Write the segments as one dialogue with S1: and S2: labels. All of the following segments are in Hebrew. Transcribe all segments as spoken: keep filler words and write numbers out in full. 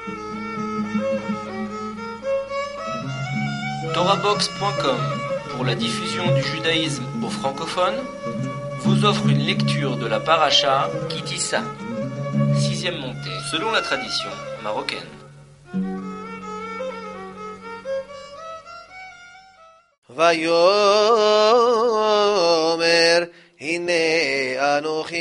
S1: Torabox point com, pour la diffusion du judaïsme aux francophones, vous offre une lecture de la paracha Kitissa, sixième montée, selon la tradition marocaine.
S2: ויאמר הנה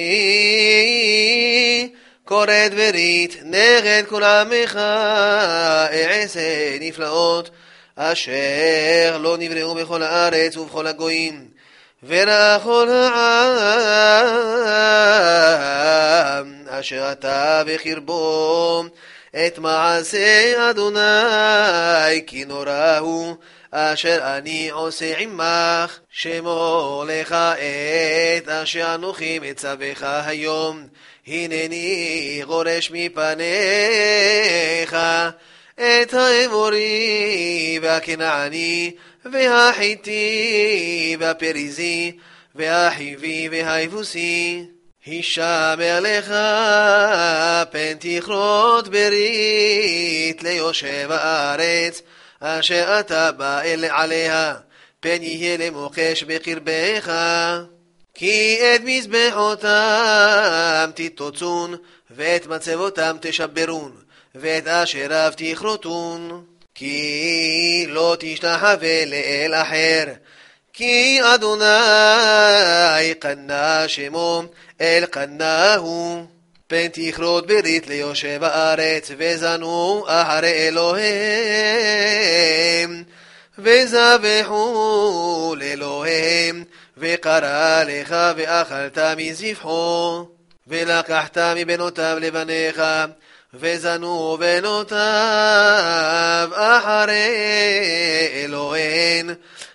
S2: אנוכי כורת ברית נגד כל עמך אעשה נפלאות אשר לא נבראו בכל הארץ ובכל הגויים וראה כל העם אשר אתה בקרבו את מעשה אדוני כי נורא הוא אשר אני עושה עמך שמור לך את אשר אנוכי מצווך היום הנני גורש מפניך את האמורי והכנעני והחיתי והפריזי והחיבי והיבוסי הישמר לך פן תכרות ברית ליושב הארץ אשר אתה בא אל עליה פן יהיה למוקש בקרבך כי את מזבחותם תתוצון ואת מצבותם תשברון ואת אשריו תכרותון כי לא תשתחווה לאל אחר כי אדוני קנה שמו אל קנהו פן תכרות ברית ליושב הארץ וזנו אחרי אלוהים וזבחו לאלוהים וקרא לך ואכלת מזבחו ולקחת מבנותיו לבניך וזנו בנותיו אחרי אלוהים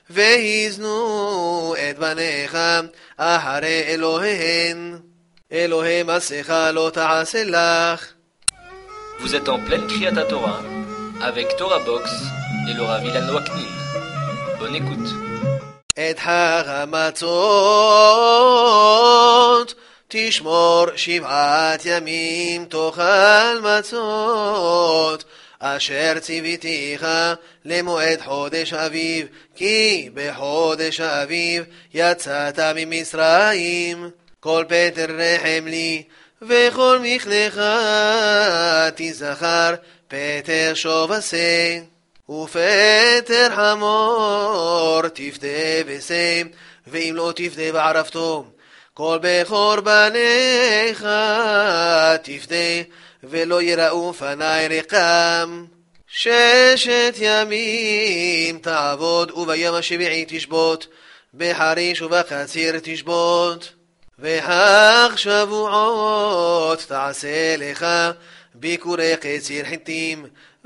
S2: והזנו את בניך אחרי אלוהים אלוהים עשך לא תעשה לך.
S1: Vous êtes en pleine Kriyat Torah avec Torabox et le Rav Ilan Waknin. Bonne écoute.
S2: את חג המצות תשמור שבעת ימים תאכל מצות אשר ציוויתיך למועד חודש אביב כי בחודש אביב יצאת ממצרים כל פטר רחם לי וכל מכלך תזכר פטר שוב עשה ופטר חמור תפדה ושם ואם לא תפדה בערפתו כל בכור בניך תפדה ולא יראו פני רקם ששת ימים תעבוד וביום השביעי תשבות בחריש ובחציר תשבות וחג שבועות תעשה לך ביקורי קציר חיטים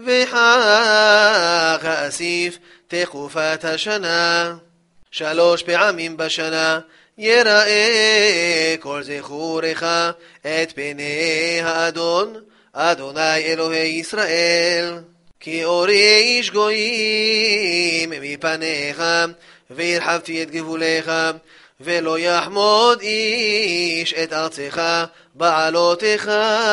S2: וחג האסיף תקופת השנה שלוש פעמים בשנה יראה כל זכורך את פני האדון אדוני אלוהי ישראל כי אורי איש גויים מפניך והרחבתי את גבוליך ולא יחמוד איש את ארצך בעלותיך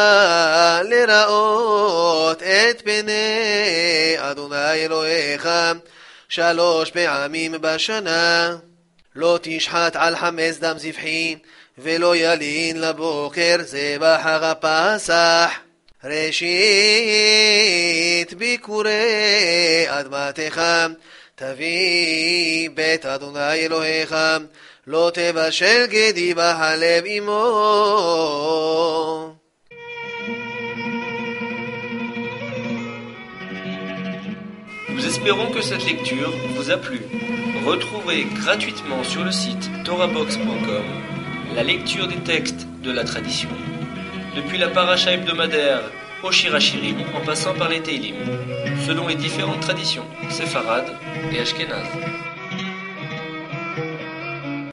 S2: לראות את פני אדוני אלוהיך שלוש פעמים בשנה לא תשחט על חמץ דם זבחי ולא ילין לבוקר זבח חג הפסח ראשית ביקורי אדמתך תביא בית אדוני אלוהיך לא תבשל גדי בחלב עמו.
S1: Nous espérons que cette lecture vous a plu. Retrouvez gratuitement sur le site torabox point com la lecture des textes de la tradition, depuis la paracha hebdomadaire au Shir HaShirim en passant par les Teilim, selon les différentes traditions séfarades et ashkénazes.